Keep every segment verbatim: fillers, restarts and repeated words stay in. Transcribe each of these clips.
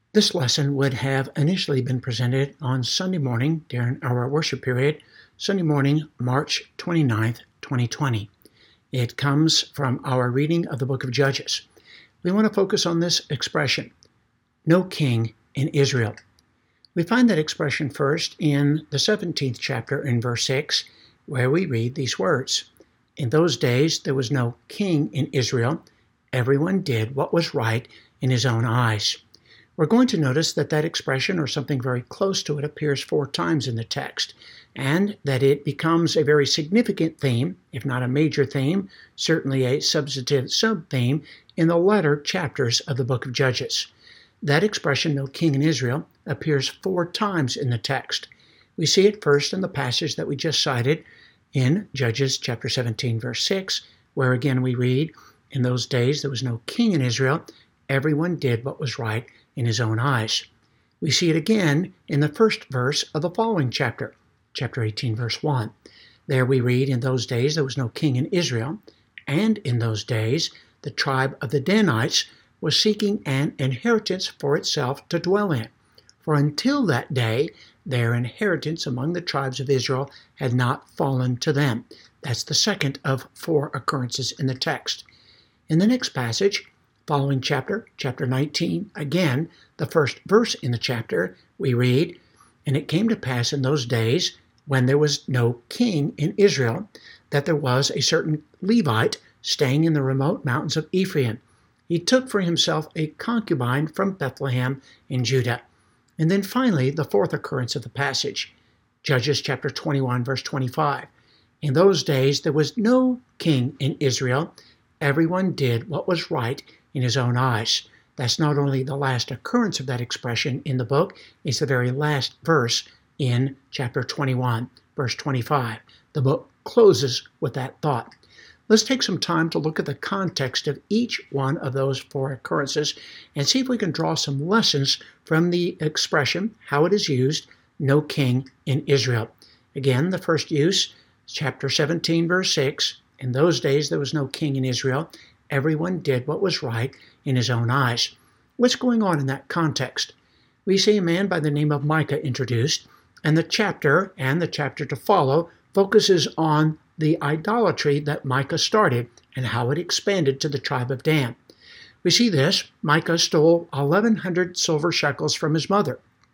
This lesson would have initially been presented on Sunday morning during our worship period, Sunday morning, March twenty-ninth, twenty twenty. It comes from our reading of the book of Judges. We want to focus on this expression, no king in Israel. We find that expression first in the seventeenth chapter in verse six, where we read these words. In those days there was no king in Israel. Everyone did what was right in his own eyes. We're going to notice that that expression, or something very close to it, appears four times in the text, and that it becomes a very significant theme, if not a major theme, certainly a substantive sub-theme, in the latter chapters of the book of Judges. That expression, no king in Israel, appears four times in the text. We see it first in the passage that we just cited in Judges chapter seventeen, verse six, where again we read, in those days there was no king in Israel. Everyone did what was right in his own eyes. We see it again in the first verse of the following chapter, chapter eighteen, verse one. There we read, in those days there was no king in Israel, and in those days the tribe of the Danites was seeking an inheritance for itself to dwell in. For until that day, their inheritance among the tribes of Israel had not fallen to them. That's the second of four occurrences in the text. In the next passage, following chapter, chapter nineteen, again, the first verse in the chapter, we read, And it came to pass in those days, when there was no king in Israel, that there was a certain Levite staying in the remote mountains of Ephraim. He took for himself a concubine from Bethlehem in Judah. And then finally, the fourth occurrence of the passage, Judges chapter twenty-one, verse twenty-five. In those days there was no king in Israel. Everyone did what was right in his own eyes. That's not only the last occurrence of that expression in the book, it's the very last verse in chapter twenty-one, verse twenty-five. The book closes with that thought. Let's take some time to look at the context of each one of those four occurrences and see if we can draw some lessons from the expression, how it is used, no king in Israel. Again, the first use, chapter seventeen, verse six. In those days there was no king in Israel. Everyone did what was right in his own eyes. What's going on in that context? We see a man by the name of Micah introduced, and the chapter and the chapter to follow focuses on the idolatry that Micah started and how it expanded to the tribe of Dan. We see this. Micah stole eleven hundred silver shekels from his mother.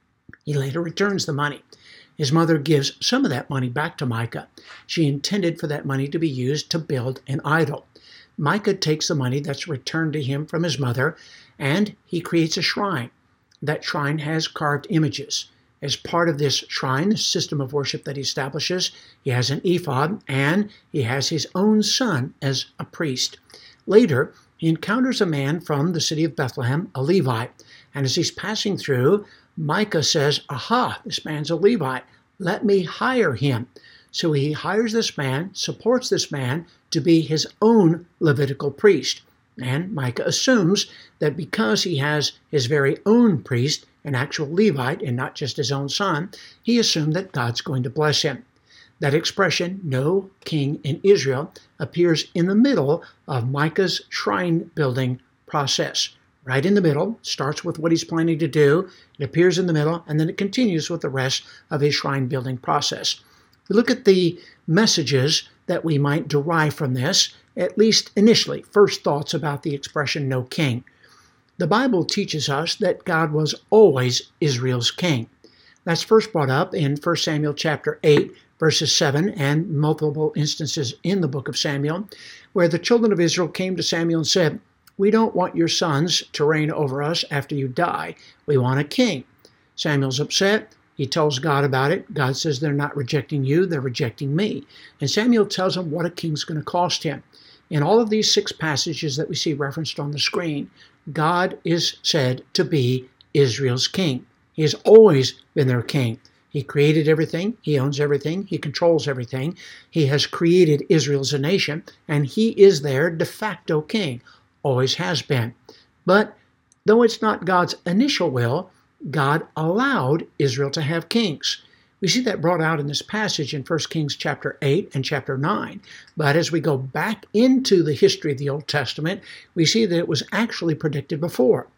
He later returns the money. His mother gives some of that money back to Micah. She intended for that money to be used to build an idol. Micah takes the money that's returned to him from his mother, and he creates a shrine. That shrine has carved images. As part of this shrine, the system of worship that he establishes, he has an ephod, and he has his own son as a priest. Later, he encounters a man from the city of Bethlehem, a Levite, and as he's passing through, Micah says, Aha, this man's a Levite. Let me hire him. So he hires this man, supports this man to be his own Levitical priest. And Micah assumes that because he has his very own priest, an actual Levite, and not just his own son, he assumed that God's going to bless him. That expression, no king in Israel, appears in the middle of Micah's shrine building process. Right in the middle, starts with what he's planning to do, it appears in the middle, and then it continues with the rest of his shrine building process. We look at the messages that we might derive from this, at least initially, first thoughts about the expression no king. The Bible teaches us that God was always Israel's king. That's first brought up in First Samuel chapter eight, verses seven, and multiple instances in the book of Samuel, where the children of Israel came to Samuel and said, We don't want your sons to reign over us after you die. We want a king. Samuel's upset. He tells God about it. God says they're not rejecting you, they're rejecting me. And Samuel tells him what a king's going to cost him. In all of these six passages that we see referenced on the screen, God is said to be Israel's king. He has always been their king. He created everything. He owns everything. He controls everything. He has created Israel as a nation, and he is their de facto king. Always has been. But though it's not God's initial will, God allowed Israel to have kings. We see that brought out in this passage in First Kings chapter eight and chapter nine. But as we go back into the history of the Old Testament, we see that it was actually predicted before.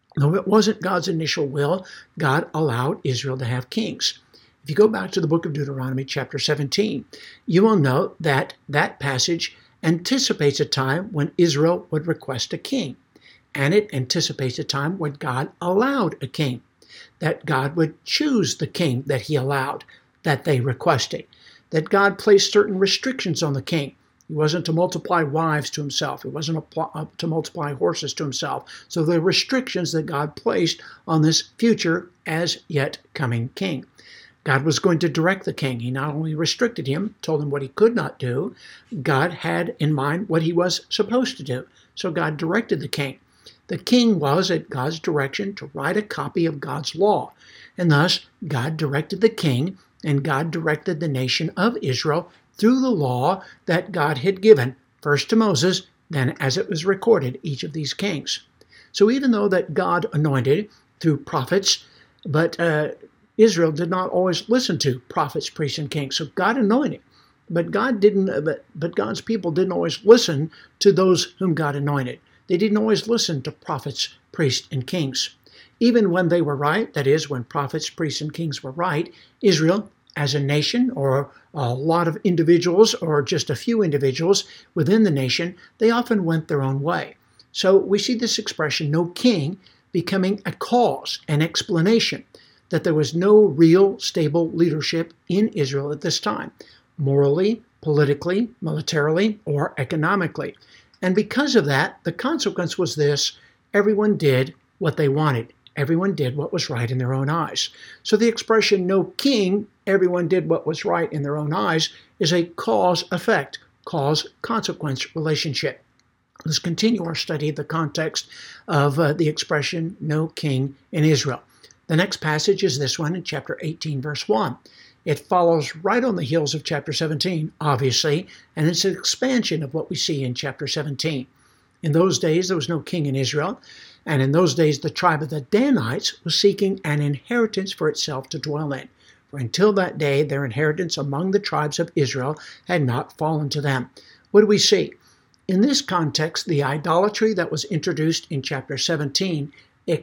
Though it wasn't God's initial will, God allowed Israel to have kings. If you go back to the book of Deuteronomy chapter seventeen, you will note that that passage anticipates a time when Israel would request a king. And it anticipates a time when God allowed a king, that God would choose the king that he allowed, that they requested, that God placed certain restrictions on the king. He wasn't to multiply wives to himself. He wasn't to multiply horses to himself. So there are restrictions that God placed on this future as yet coming king. God was going to direct the king. He not only restricted him, told him what he could not do, God had in mind what he was supposed to do. So God directed the king. The king was, at God's direction, to write a copy of God's law. And thus, God directed the king, and God directed the nation of Israel through the law that God had given, first to Moses, then as it was recorded, each of these kings. So even though that God anointed through prophets, but uh, Israel did not always listen to prophets, priests, and kings. So God anointed, but God didn't. But, but God's people didn't always listen to those whom God anointed. They didn't always listen to prophets, priests, and kings. Even when they were right, that is, when prophets, priests, and kings were right, Israel, as a nation, or a lot of individuals, or just a few individuals within the nation, they often went their own way. So we see this expression, no king, becoming a cause, an explanation that there was no real stable leadership in Israel at this time, morally, politically, militarily, or economically. And because of that, the consequence was this: everyone did what they wanted. Everyone did what was right in their own eyes. So the expression, no king, everyone did what was right in their own eyes, is a cause-effect, cause-consequence relationship. Let's continue our study of the context of uh, the expression, no king in Israel. The next passage is this one in chapter eighteen, verse one. It follows right on the heels of chapter seventeen, obviously, and it's an expansion of what we see in chapter seventeen. In those days, there was no king in Israel, and in those days, the tribe of the Danites was seeking an inheritance for itself to dwell in. For until that day, their inheritance among the tribes of Israel had not fallen to them. What do we see? In this context, the idolatry that was introduced in chapter seventeen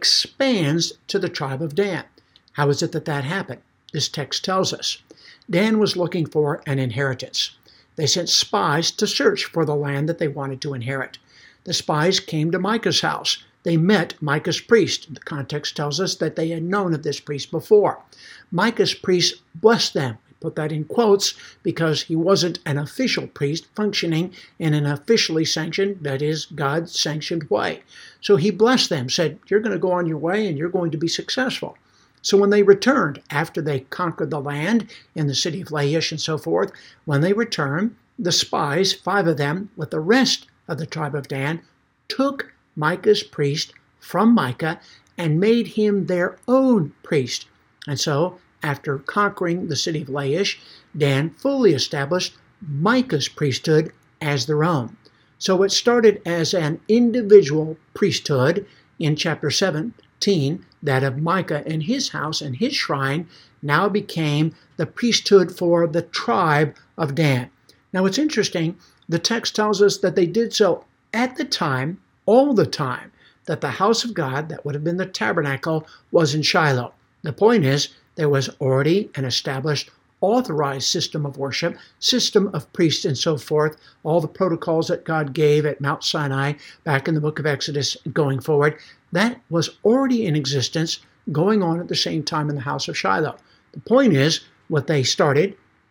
expands to the tribe of Dan. How is it that that happened? This text tells us. Dan was looking for an inheritance. They sent spies to search for the land that they wanted to inherit. The spies came to Micah's house. They met Micah's priest. The context tells us that they had known of this priest before. Micah's priest blessed them. We put that in quotes because he wasn't an official priest functioning in an officially sanctioned, that is, God-sanctioned way. So he blessed them, said, you're going to go on your way and you're going to be successful. So when they returned, after they conquered the land in the city of Laish and so forth, when they returned, the spies, five of them, with the rest of the tribe of Dan, took Micah's priest from Micah and made him their own priest. And so, after conquering the city of Laish, Dan fully established Micah's priesthood as their own. So it started as an individual priesthood in chapter seventeen, that of Micah and his house and his shrine, now became the priesthood for the tribe of Dan. Now it's interesting, the text tells us that they did so at the time, all the time, that the house of God, that would have been the tabernacle, was in Shiloh. The point is, there was already an established, authorized system of worship, system of priests and so forth, all the protocols that God gave at Mount Sinai back in the book of Exodus going forward, that was already in existence, going on at the same time in the house of Shiloh. The point is, what they started,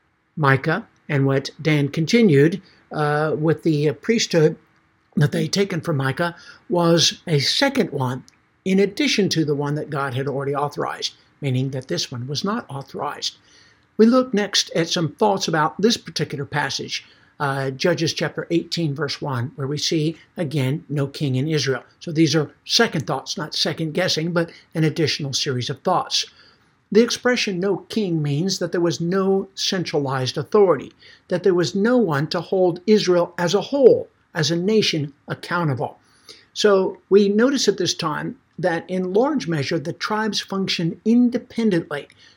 Micah, and what Dan continued uh, with the priesthood that they had taken from Micah, was a second one, in addition to the one that God had already authorized, meaning that this one was not authorized. We look next at some thoughts about this particular passage, uh, Judges chapter eighteen, verse one, where we see, again, no king in Israel. So these are second thoughts, not second guessing, but an additional series of thoughts. The expression no king means that there was no centralized authority, that there was no one to hold Israel as a whole, as a nation, accountable. So we notice at this time that in large measure the tribes functioned independently,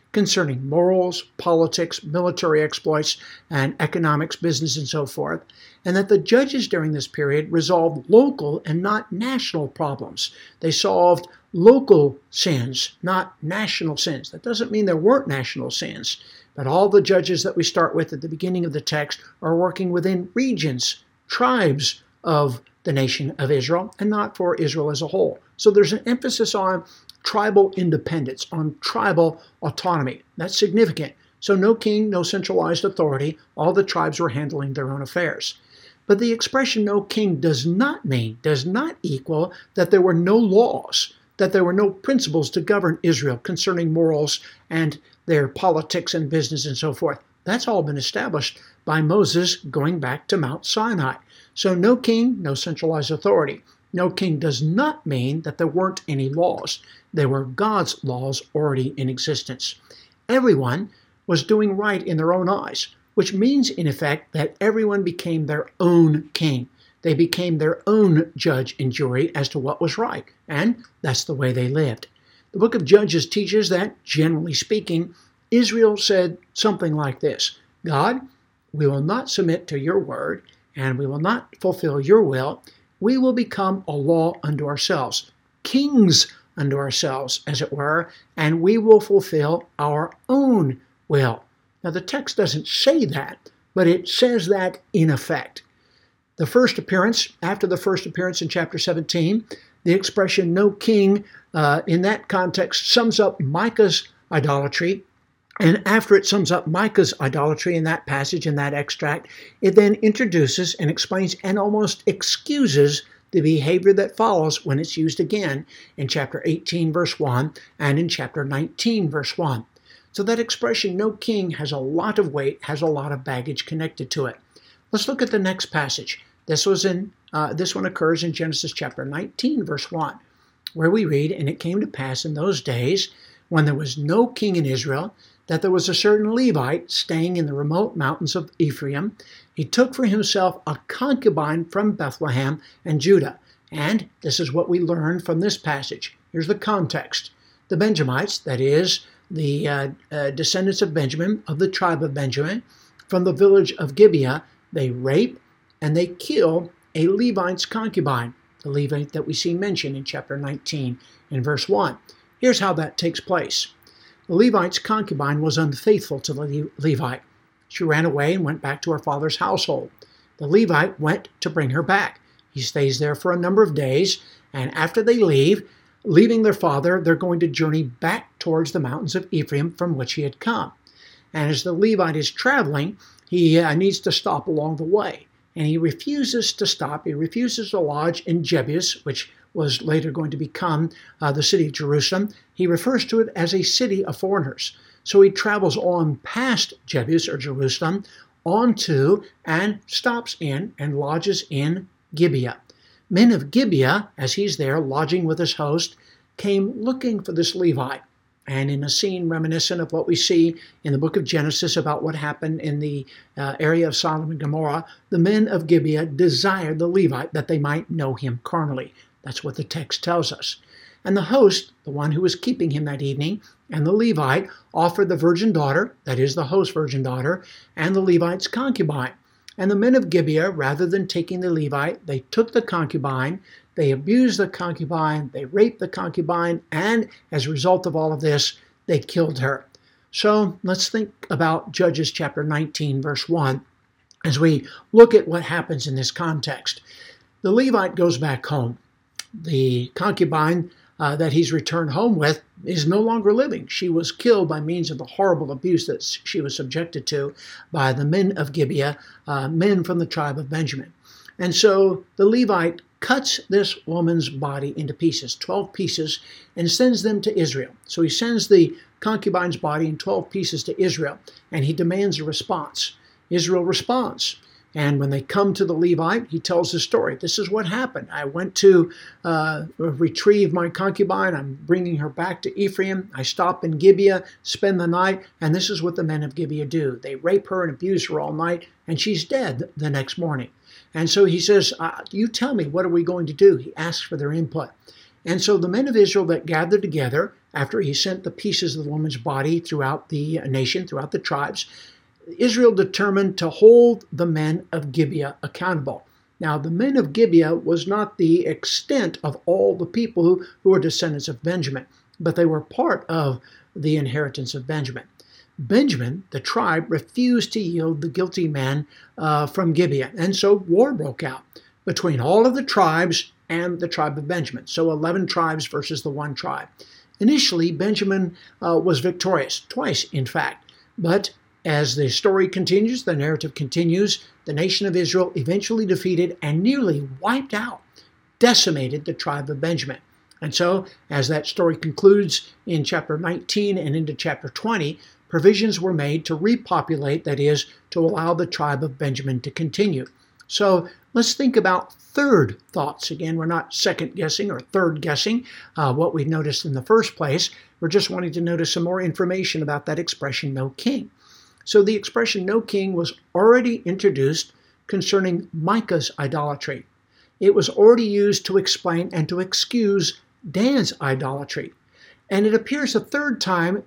concerning morals, politics, military exploits, and economics, business, and so forth, and that the judges during this period resolved local and not national problems. They solved local sins, not national sins. That doesn't mean there weren't national sins, but all the judges that we start with at the beginning of the text are working within regions, tribes of the nation of Israel, and not for Israel as a whole. So there's an emphasis on tribal independence, on tribal autonomy. That's significant. So no king, no centralized authority. All the tribes were handling their own affairs. But the expression no king does not mean, does not equal that there were no laws, that there were no principles to govern Israel concerning morals and their politics and business and so forth. That's all been established by Moses going back to Mount Sinai. So no king, no centralized authority. No king does not mean that there weren't any laws. There were God's laws already in existence. Everyone was doing right in their own eyes, which means, in effect, that everyone became their own king. They became their own judge and jury as to what was right, and that's the way they lived. The book of Judges teaches that, generally speaking, Israel said something like this: God, we will not submit to your word, and we will not fulfill your will. We will become a law unto ourselves, kings unto ourselves, as it were, and we will fulfill our own will. Now, the text doesn't say that, but it says that in effect. The first appearance, after the first appearance in chapter seventeen, the expression no king uh, in that context sums up Micah's idolatry. And after it sums up Micah's idolatry in that passage, in that extract, it then introduces and explains and almost excuses the behavior that follows when it's used again in chapter eighteen, verse one, and in chapter nineteen, verse one. So that expression, no king, has a lot of weight, has a lot of baggage connected to it. Let's look at the next passage. This was in uh, this one occurs in Genesis chapter nineteen, verse one, where we read, "And it came to pass in those days, when there was no king in Israel, that there was a certain Levite staying in the remote mountains of Ephraim. He took for himself a concubine from Bethlehem and Judah." And this is what we learn from this passage. Here's the context. The Benjamites, that is, the uh, uh, descendants of Benjamin, of the tribe of Benjamin, from the village of Gibeah, they rape and they kill a Levite's concubine, the Levite that we see mentioned in chapter nineteen in verse one. Here's how that takes place. The Levite's concubine was unfaithful to the Levite. She ran away and went back to her father's household. The Levite went to bring her back. He stays there for a number of days, and after they leave, leaving their father, they're going to journey back towards the mountains of Ephraim from which he had come. And as the Levite is traveling, he uh, needs to stop along the way. And he refuses to stop. He refuses to lodge in Jebus, which was later going to become uh, the city of Jerusalem. He refers to it as a city of foreigners. So he travels on past Jebus or Jerusalem, on to and stops in and lodges in Gibeah. Men of Gibeah, as he's there lodging with his host, came looking for this Levite. And in a scene reminiscent of what we see in the book of Genesis about what happened in the uh, area of Sodom and Gomorrah, the men of Gibeah desired the Levite that they might know him carnally. That's what the text tells us. And the host, the one who was keeping him that evening, and the Levite offered the virgin daughter, that is the host's virgin daughter, and the Levite's concubine. And the men of Gibeah, rather than taking the Levite, they took the concubine, they abused the concubine, they raped the concubine, and as a result of all of this, they killed her. So let's think about Judges chapter nineteen, verse one, as we look at what happens in this context. The Levite goes back home. The concubine uh, that he's returned home with is no longer living. She was killed by means of the horrible abuse that she was subjected to by the men of Gibeah, uh, men from the tribe of Benjamin. And so the Levite cuts this woman's body into pieces, twelve pieces, and sends them to Israel. So he sends the concubine's body in twelve pieces to Israel, and he demands a response. Israel responds. And when they come to the Levite, he tells the story. This is what happened. I went to uh, retrieve my concubine. I'm bringing her back to Ephraim. I stop in Gibeah, spend the night, and this is what the men of Gibeah do. They rape her and abuse her all night, and she's dead the next morning. And so he says, uh, you tell me, what are we going to do? He asks for their input. And so the men of Israel that gathered together, after he sent the pieces of the woman's body throughout the nation, throughout the tribes, Israel determined to hold the men of Gibeah accountable. Now, the men of Gibeah was not the extent of all the people who, who were descendants of Benjamin, but they were part of the inheritance of Benjamin. Benjamin, the tribe, refused to yield the guilty men uh, from Gibeah, and so war broke out between all of the tribes and the tribe of Benjamin. So eleven tribes versus the one tribe. Initially, Benjamin uh, was victorious, twice in fact, but as the story continues, the narrative continues, the nation of Israel eventually defeated and nearly wiped out, decimated the tribe of Benjamin. And so, as that story concludes in chapter nineteen and into chapter twenty, provisions were made to repopulate, that is, to allow the tribe of Benjamin to continue. So let's think about third thoughts. Again, we're not second guessing or third guessing uh, what we noticed in the first place. We're just wanting to notice some more information about that expression, no king. So the expression no king was already introduced concerning Micah's idolatry. It was already used to explain and to excuse Dan's idolatry. And it appears a third time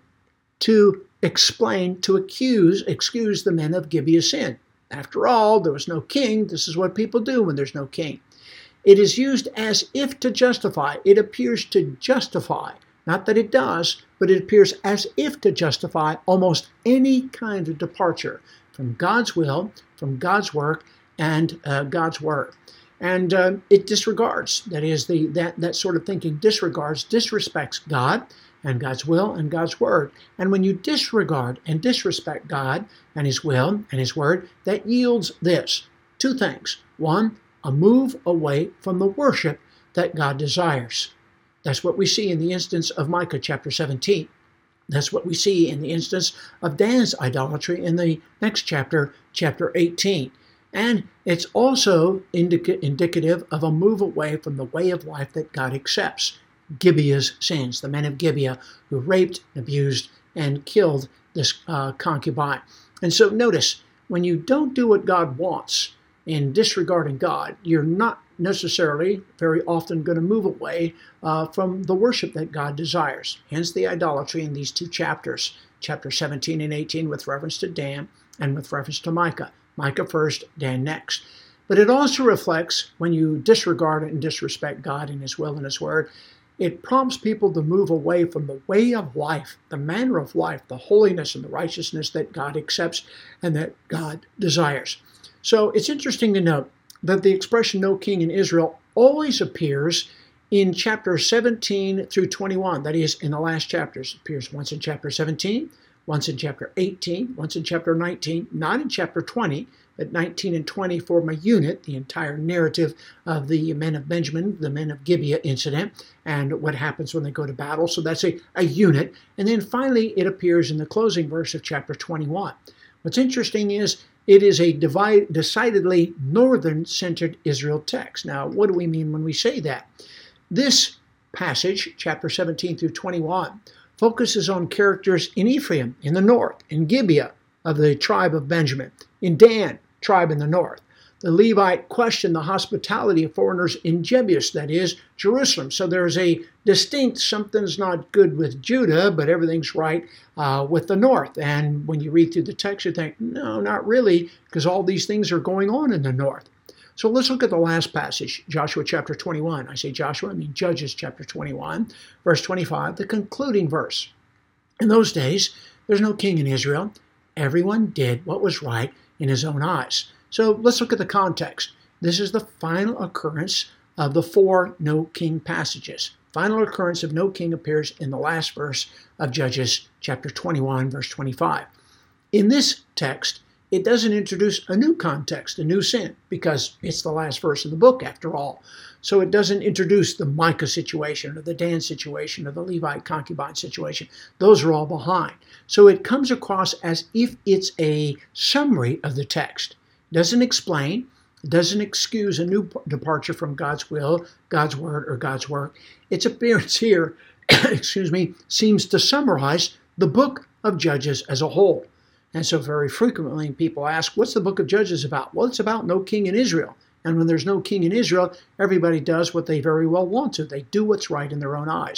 to explain, to accuse, excuse the men of Gibeah's sin. After all, there was no king. This is what people do when there's no king. It is used as if to justify. It appears to justify. Not that it does, but it appears as if to justify almost any kind of departure from God's will, from God's work, and uh, God's word. And uh, it disregards, that is, the that, that sort of thinking disregards, disrespects God and God's will and God's word. And when you disregard and disrespect God and his will and his word, that yields this, two things. One, a move away from the worship that God desires. That's what we see in the instance of Micah chapter seventeen. That's what we see in the instance of Dan's idolatry in the next chapter, chapter eighteen. And it's also indica- indicative of a move away from the way of life that God accepts. Gibeah's sins, the men of Gibeah who raped, abused, and killed this uh, concubine. And so notice, when you don't do what God wants in disregarding God, you're not necessarily very often going to move away uh, from the worship that God desires. Hence the idolatry in these two chapters, chapter seventeen and eighteen with reference to Dan and with reference to Micah. Micah first, Dan next. But it also reflects, when you disregard and disrespect God and his will and his word, it prompts people to move away from the way of life, the manner of life, the holiness and the righteousness that God accepts and that God desires. So it's interesting to note that the expression no king in Israel always appears in chapter seventeen through twenty-one. That is, in the last chapters. It appears once in chapter seventeen, once in chapter eighteen, once in chapter nineteen, not in chapter twenty, but nineteen and twenty form a unit, the entire narrative of the men of Benjamin, the men of Gibeah incident, and what happens when they go to battle. So that's a, a unit. And then finally, it appears in the closing verse of chapter twenty-one. What's interesting is it is a divide, decidedly northern-centered Israel text. Now, what do we mean when we say that? This passage, chapter seventeen through twenty-one, focuses on characters in Ephraim, in the north, in Gibeah of the tribe of Benjamin, in Dan, tribe in the north. The Levite question the hospitality of foreigners in Jebus, that is, Jerusalem. So there's a distinct something's not good with Judah, but everything's right uh, with the north. And when you read through the text, you think, no, not really, because all these things are going on in the north. So let's look at the last passage, Joshua chapter twenty-one. I say Joshua, I mean Judges chapter twenty-one, verse twenty-five, the concluding verse. In those days, there's no king in Israel. Everyone did what was right in his own eyes. So let's look at the context. This is the final occurrence of the four no king passages. Final occurrence of no king appears in the last verse of Judges chapter twenty-one, verse twenty-five. In this text, it doesn't introduce a new context, a new sin, because it's the last verse of the book after all. So it doesn't introduce the Micah situation or the Dan situation or the Levite concubine situation. Those are all behind. So it comes across as if it's a summary of the text. It doesn't explain, it doesn't excuse a new departure from God's will, God's word, or God's work. Its appearance here, excuse me, seems to summarize the book of Judges as a whole. And so very frequently people ask, what's the book of Judges about? Well, it's about no king in Israel. And when there's no king in Israel, everybody does what they very well want to. They do what's right in their own eyes.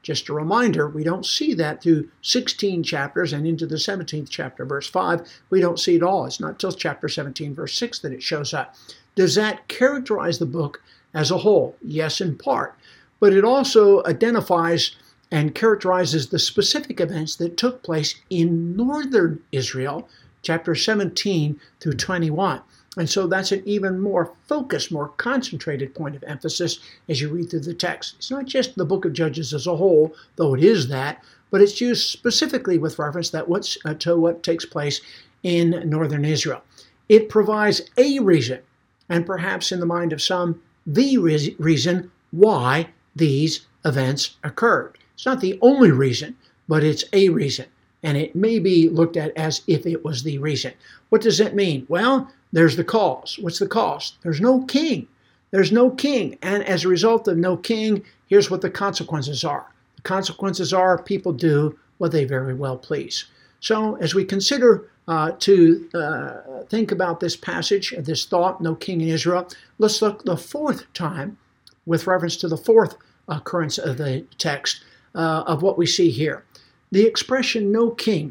Just a reminder, we don't see that through sixteen chapters and into the seventeenth chapter, verse five. We don't see it all. It's not till chapter seventeen, verse six that it shows up. Does that characterize the book as a whole? Yes, in part. But it also identifies and characterizes the specific events that took place in northern Israel, chapter seventeen through twenty-one. And so that's an even more focused, more concentrated point of emphasis as you read through the text. It's not just the book of Judges as a whole, though it is that, but it's used specifically with reference that what's, uh, to what takes place in northern Israel. It provides a reason, and perhaps in the mind of some, the re- reason why these events occurred. It's not the only reason, but it's a reason. And it may be looked at as if it was the reason. What does that mean? Well, there's the cause. What's the cause? There's no king. There's no king. And as a result of no king, here's what the consequences are. The consequences are people do what they very well please. So as we consider uh, to uh, think about this passage, this thought, no king in Israel, let's look the fourth time with reference to the fourth occurrence of the text uh, of what we see here. The expression no king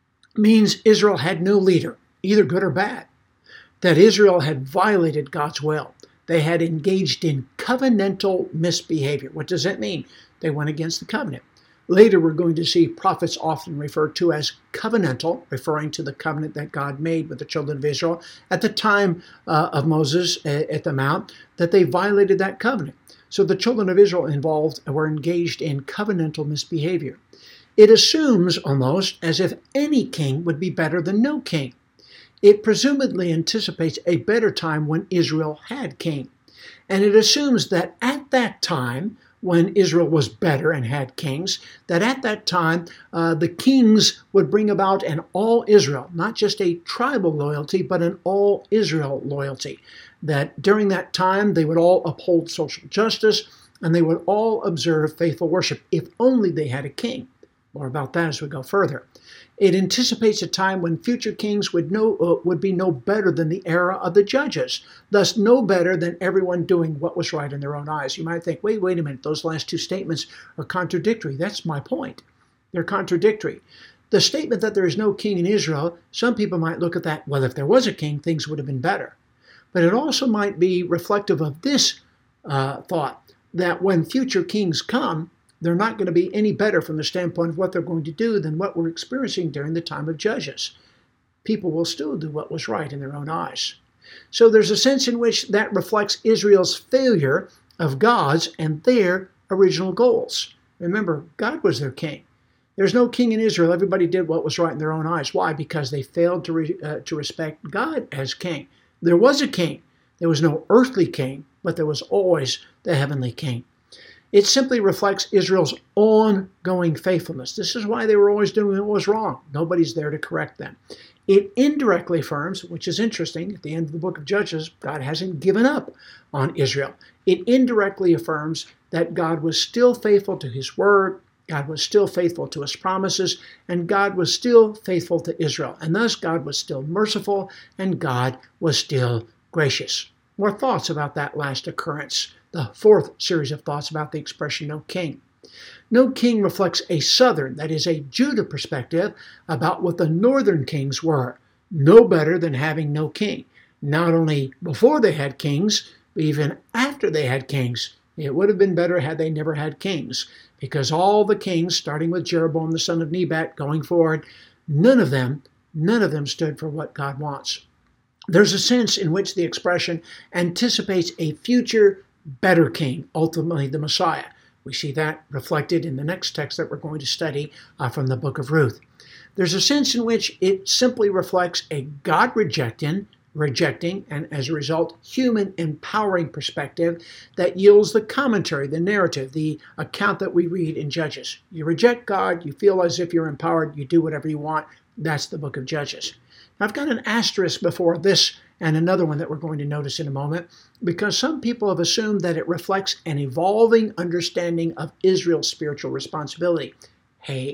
means Israel had no leader, either good or bad, that Israel had violated God's will. They had engaged in covenantal misbehavior. What does that mean? They went against the covenant. Later, we're going to see prophets often referred to as covenantal, referring to the covenant that God made with the children of Israel at the time uh, of Moses at the Mount, that they violated that covenant. So the children of Israel involved were engaged in covenantal misbehavior. It assumes almost as if any king would be better than no king. It presumably anticipates a better time when Israel had king. And it assumes that at that time, when Israel was better and had kings, that at that time uh, the kings would bring about an all-Israel, not just a tribal loyalty, but an all-Israel loyalty. That during that time they would all uphold social justice and they would all observe faithful worship, if only they had a king. More about that as we go further. It anticipates a time when future kings would know uh, would be no better than the era of the judges, thus no better than everyone doing what was right in their own eyes. You might think, wait, wait a minute, those last two statements are contradictory. That's my point. They're contradictory. The statement that there is no king in Israel, some people might look at that, well, if there was a king, things would have been better. But it also might be reflective of this uh, thought, that when future kings come, they're not going to be any better from the standpoint of what they're going to do than what we're experiencing during the time of Judges. People will still do what was right in their own eyes. So there's a sense in which that reflects Israel's failure of God's and their original goals. Remember, God was their king. There's no king in Israel. Everybody did what was right in their own eyes. Why? Because they failed to, re, uh, to respect God as king. There was a king. There was no earthly king, but there was always the heavenly king. It simply reflects Israel's ongoing faithfulness. This is why they were always doing what was wrong. Nobody's there to correct them. It indirectly affirms, which is interesting, at the end of the book of Judges, God hasn't given up on Israel. It indirectly affirms that God was still faithful to his word, God was still faithful to his promises, and God was still faithful to Israel. And thus God was still merciful, and God was still gracious. More thoughts about that last occurrence. The fourth series of thoughts about the expression no king. No king reflects a southern, that is a Judah perspective about what the northern kings were. No better than having no king. Not only before they had kings, but even after they had kings. It would have been better had they never had kings, because all the kings, starting with Jeroboam the son of Nebat, going forward, none of them, none of them stood for what God wants. There's a sense in which the expression anticipates a future better king, ultimately the Messiah. We see that reflected in the next text that we're going to study uh, from the book of Ruth. There's a sense in which it simply reflects a God-rejecting, rejecting, and as a result, human empowering perspective that yields the commentary, the narrative, the account that we read in Judges. You reject God, you feel as if you're empowered, you do whatever you want. That's the book of Judges. Now, I've got an asterisk before this and another one that we're going to notice in a moment, because some people have assumed that it reflects an evolving understanding of Israel's spiritual responsibility. Hey,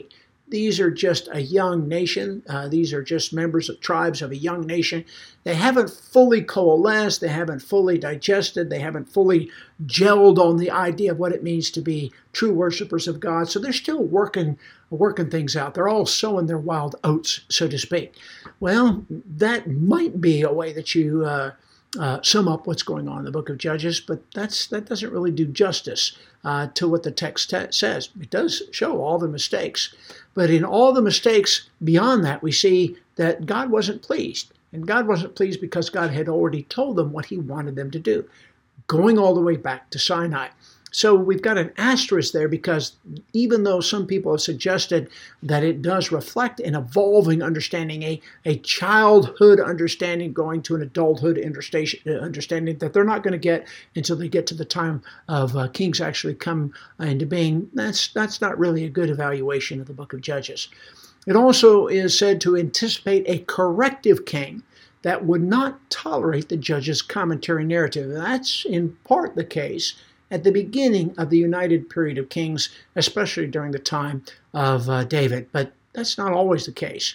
These are just a young nation. Uh, these are just members of tribes of a young nation. They haven't fully coalesced. They haven't fully digested. They haven't fully gelled on the idea of what it means to be true worshipers of God. So they're still working, working things out. They're all sowing their wild oats, so to speak. Well, that might be a way that you uh, uh, sum up what's going on in the book of Judges, but that's that doesn't really do justice uh, to what the text te- says. It does show all the mistakes. But in all the mistakes beyond that, we see that God wasn't pleased. And God wasn't pleased because God had already told them what he wanted them to do, going all the way back to Sinai. So we've got an asterisk there because even though some people have suggested that it does reflect an evolving understanding, a, a childhood understanding going to an adulthood understanding that they're not going to get until they get to the time of uh, kings actually come into being, that's, that's not really a good evaluation of the book of Judges. It also is said to anticipate a corrective king that would not tolerate the judge's commentary narrative. That's in part the case at the beginning of the united period of kings, especially during the time of uh, David. But that's not always the case.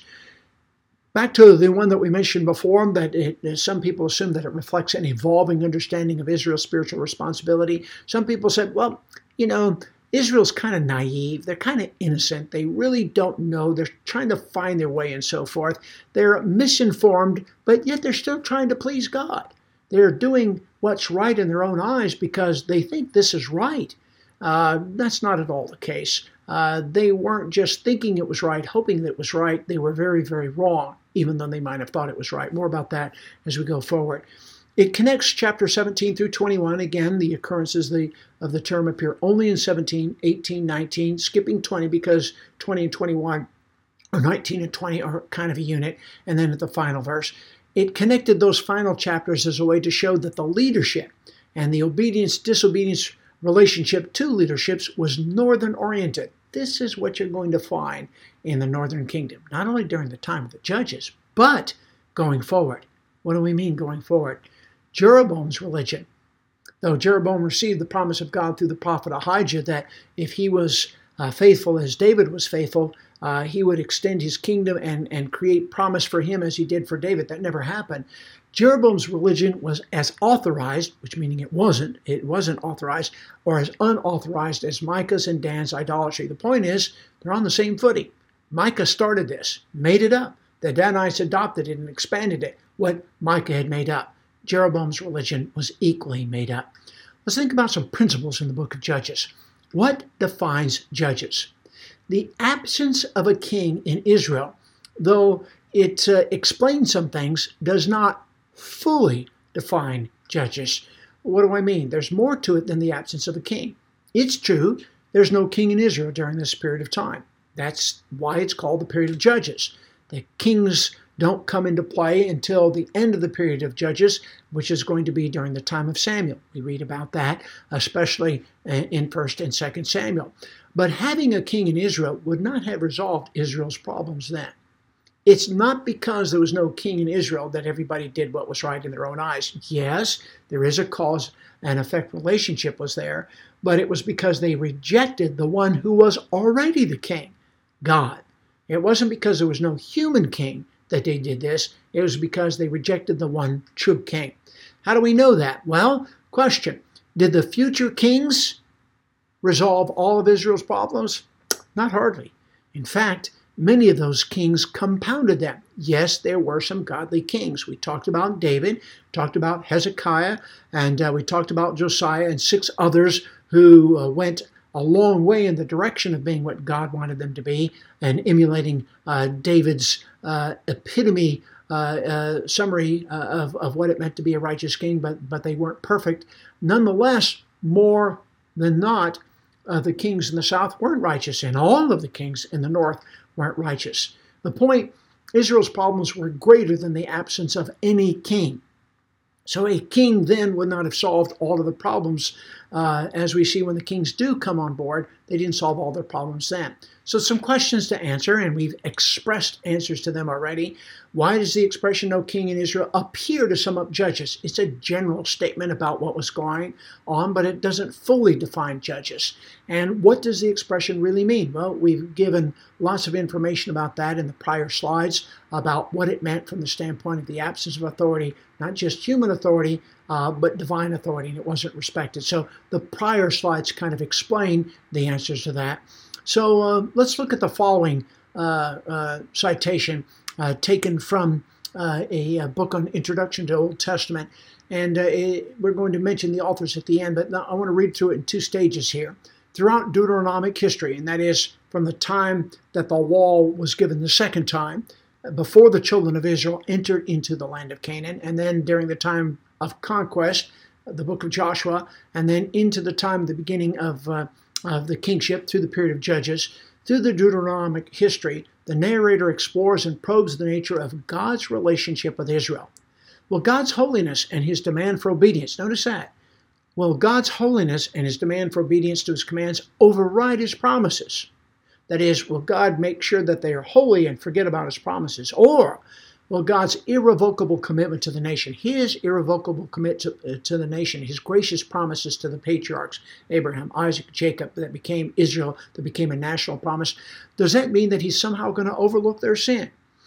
Back to the one that we mentioned before, that it, some people assume that it reflects an evolving understanding of Israel's spiritual responsibility. Some people said, well, you know, Israel's kind of naive. They're kind of innocent. They really don't know. They're trying to find their way and so forth. They're misinformed, but yet they're still trying to please God. They're doing what's right in their own eyes because they think this is right. Uh, that's not at all the case. Uh, they weren't just thinking it was right, hoping that it was right. They were very, very wrong, even though they might have thought it was right. More about that as we go forward. It connects chapter seventeen through twenty-one. Again, the occurrences of the, of the term appear only in seventeen, eighteen, nineteen, skipping twenty because twenty and twenty-one, or nineteen and twenty are kind of a unit, and then at the final verse. It connected those final chapters as a way to show that the leadership and the obedience-disobedience relationship to leaderships was northern-oriented. This is what you're going to find in the northern kingdom, not only during the time of the judges, but going forward. What do we mean going forward? Jeroboam's religion. Though Jeroboam received the promise of God through the prophet Ahijah that if he was uh, faithful as David was faithful, Uh, he would extend his kingdom and, and create promise for him as he did for David. That never happened. Jeroboam's religion was as authorized, which meaning it wasn't, it wasn't authorized, or as unauthorized as Micah's and Dan's idolatry. The point is, they're on the same footing. Micah started this, made it up. The Danites adopted it and expanded it, what Micah had made up. Jeroboam's religion was equally made up. Let's think about some principles in the book of Judges. What defines judges? The absence of a king in Israel, though it uh, explains some things, does not fully define judges. What do I mean? There's more to it than the absence of a king. It's true, there's no king in Israel during this period of time. That's why it's called the period of Judges. The kings don't come into play until the end of the period of Judges, which is going to be during the time of Samuel. We read about that, especially in First and Second Samuel. But having a king in Israel would not have resolved Israel's problems then. It's not because there was no king in Israel that everybody did what was right in their own eyes. Yes, there is a cause and effect relationship was there, but it was because they rejected the one who was already the king, God. It wasn't because there was no human king that they did this. It was because they rejected the one true king. How do we know that? Well, question, did the future kings resolve all of Israel's problems? Not hardly. In fact, many of those kings compounded them. Yes, there were some godly kings. We talked about David, talked about Hezekiah, and uh, we talked about Josiah and six others who uh, went a long way in the direction of being what God wanted them to be and emulating uh, David's uh, epitome uh, uh, summary uh, of, of what it meant to be a righteous king, but, but they weren't perfect. Nonetheless, more than not, uh, the kings in the south weren't righteous, and all of the kings in the north weren't righteous. The point, Israel's problems were greater than the absence of any king. So a king then would not have solved all of the problems uh, as we see when the kings do come on board, they didn't solve all their problems then. So some questions to answer, and we've expressed answers to them already. Why does the expression "no king in Israel" appear to sum up Judges? It's a general statement about what was going on, but it doesn't fully define Judges. And what does the expression really mean? Well, we've given lots of information about that in the prior slides, about what it meant from the standpoint of the absence of authority, not just human authority, uh, but divine authority, and it wasn't respected. So the prior slides kind of explain the answers to that. So uh, let's look at the following uh, uh, citation uh, taken from uh, a, a book on Introduction to Old Testament. And uh, it, we're going to mention the authors at the end, but now I want to read through it in two stages here. Throughout Deuteronomic history, and that is from the time that the law was given the second time, before the children of Israel entered into the land of Canaan, and then during the time of conquest, the book of Joshua, and then into the time of the beginning of, uh, of the kingship through the period of Judges, through the Deuteronomic history, the narrator explores and probes the nature of God's relationship with Israel. Will God's holiness and his demand for obedience, notice that, will God's holiness and his demand for obedience to his commands override his promises? That is, will God make sure that they are holy and forget about his promises? Or will God's irrevocable commitment to the nation, his irrevocable commitment to, uh, to the nation, his gracious promises to the patriarchs, Abraham, Isaac, Jacob, that became Israel, that became a national promise, does that mean that he's somehow going to overlook their sin?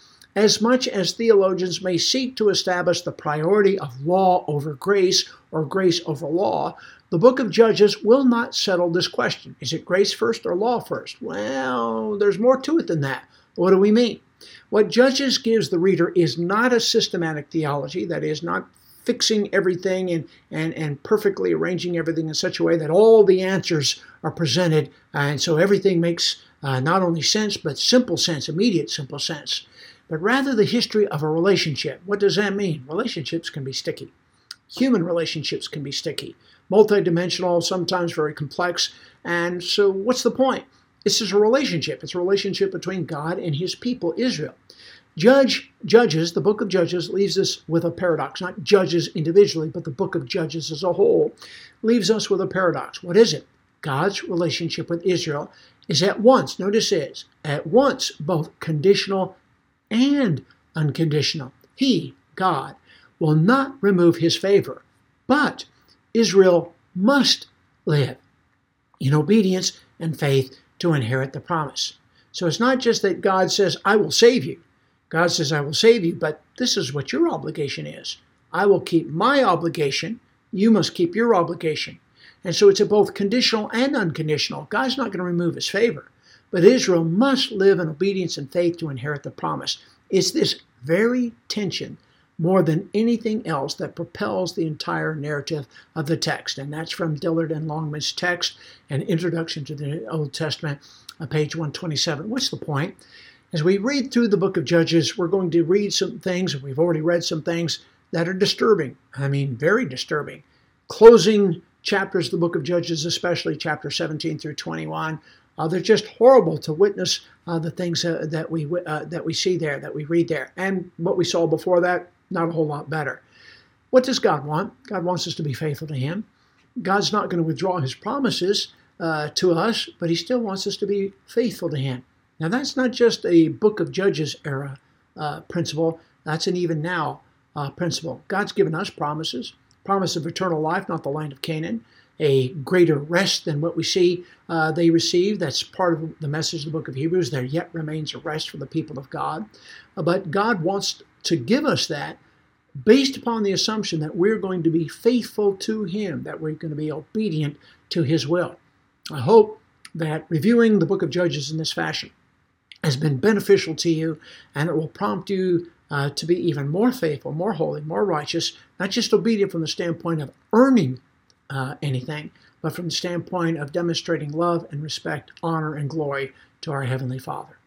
As much as theologians may seek to establish the priority of law over grace or grace over law, the book of Judges will not settle this question. Is it grace first or law first? Well, there's more to it than that. What do we mean? What Judges gives the reader is not a systematic theology, that is, not fixing everything and, and, and perfectly arranging everything in such a way that all the answers are presented, and so everything makes uh, not only sense, but simple sense, immediate simple sense. But rather the history of a relationship. What does that mean? Relationships can be sticky. Human relationships can be sticky, multidimensional, sometimes very complex. And so what's the point? This is a relationship. It's a relationship between God and his people, Israel. Judge, Judges, the book of Judges, leaves us with a paradox. Not Judges individually, but the book of Judges as a whole leaves us with a paradox. What is it? God's relationship with Israel is at once, notice this, at once both conditional and unconditional. He, God, will not remove his favor, but Israel must live in obedience and faith to inherit the promise. So it's not just that God says, I will save you. God says, I will save you, but this is what your obligation is. I will keep my obligation. You must keep your obligation. And so it's a both conditional and unconditional. God's not going to remove his favor, but Israel must live in obedience and faith to inherit the promise. It's this very tension, more than anything else, that propels the entire narrative of the text. And that's from Dillard and Longman's text, An Introduction to the Old Testament, uh, page one twenty-seven. What's the point? As we read through the book of Judges, we're going to read some things, and we've already read some things that are disturbing. I mean, very disturbing. Closing chapters of the book of Judges, especially chapter seventeen through twenty-one, Uh, they're just horrible to witness uh, the things uh, that we uh, that we see there, that we read there. And what we saw before that, not a whole lot better. What does God want? God wants us to be faithful to him. God's not going to withdraw his promises uh, to us, but he still wants us to be faithful to him. Now, that's not just a book of Judges era uh, principle. That's an even now uh, principle. God's given us promises, promise of eternal life, not the land of Canaan, a greater rest than what we see uh, they receive. That's part of the message of the book of Hebrews. There yet remains a rest for the people of God. Uh, but God wants to give us that based upon the assumption that we're going to be faithful to him, that we're going to be obedient to his will. I hope that reviewing the book of Judges in this fashion has been beneficial to you, and it will prompt you uh, to be even more faithful, more holy, more righteous, not just obedient from the standpoint of earning uh, anything, but from the standpoint of demonstrating love and respect, honor, and glory to our Heavenly Father.